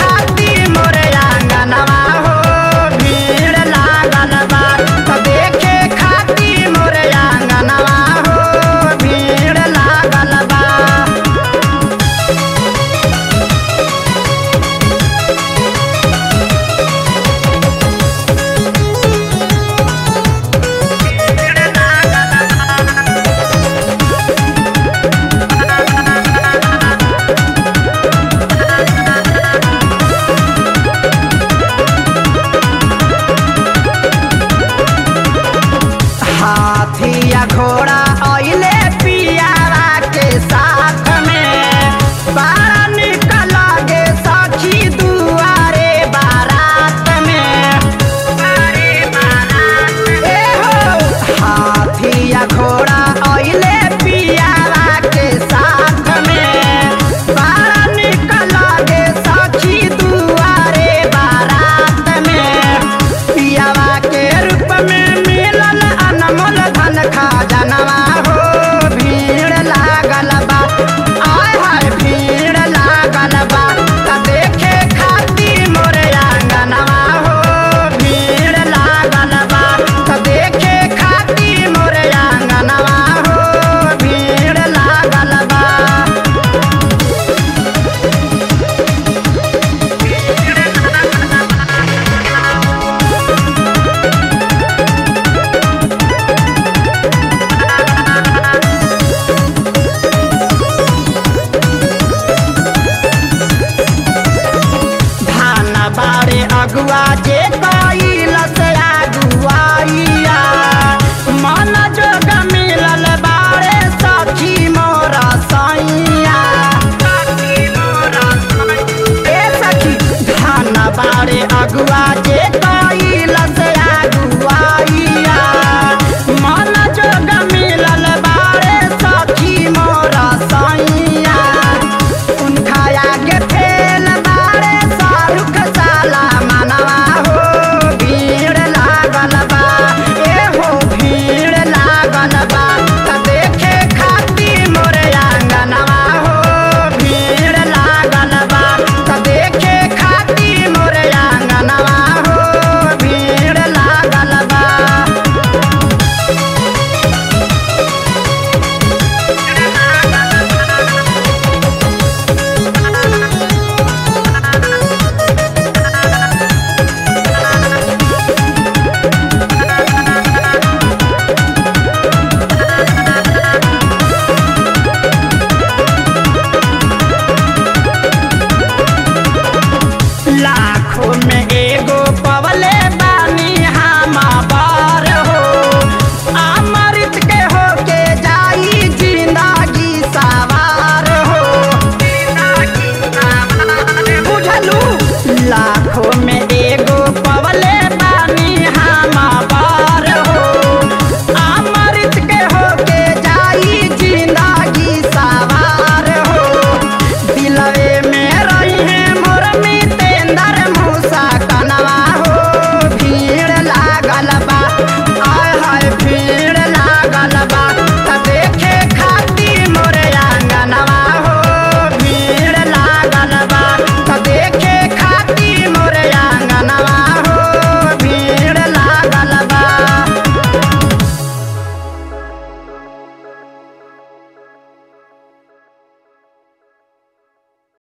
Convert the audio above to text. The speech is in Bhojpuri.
खाती मोरे आंगनवा हो भीड़ लागल बा। तो देखे खाती मोरे आंगनवा हो भीड़ लागल बा। हाथिया घोड़ा आइले पियावा के साथ में बड़ा निक लागे सखी दुआरे बारात में। ए हो हाथिया घोड़ा आइले पियावा के साथ में बड़ा निक लागे सखी दुआरे बारात में। पियावा के रूप में मिलल अनमोल धन खजानवा हो भीड़ लागल बा। आय हाय भीड़ लागल बा। त देखे खाती मोरे आंगनवा हो भीड़ लागल बा। त देखे खाती मोरे आंगनवा हो भीड़ लागल बा। धान बाड़े अगुआ जे कइल से अगुआइया मन जोग मिलल बाड़े सखी मोर सैया। ए सखी धान बाड़े अगुआ जे कइल से अगुआइया मन जोग मिलल बाड़े सखी मोर सैया। उनका आगे फेल बाड़े शाहरुख साला मनवा हो भीड़ लागल बा। ए हो भीड़ लागल बा। त देखे खाती मोरे आंगनवा हो भीड़ लागल बा। त देखे खाती मोरे आंगनवा हो भीड़ लागल बा। लाखों में एगो पवले बानी हम बार हो अमृत के हो के जाई जिंदगी सवार हो। बुझलू लाखों में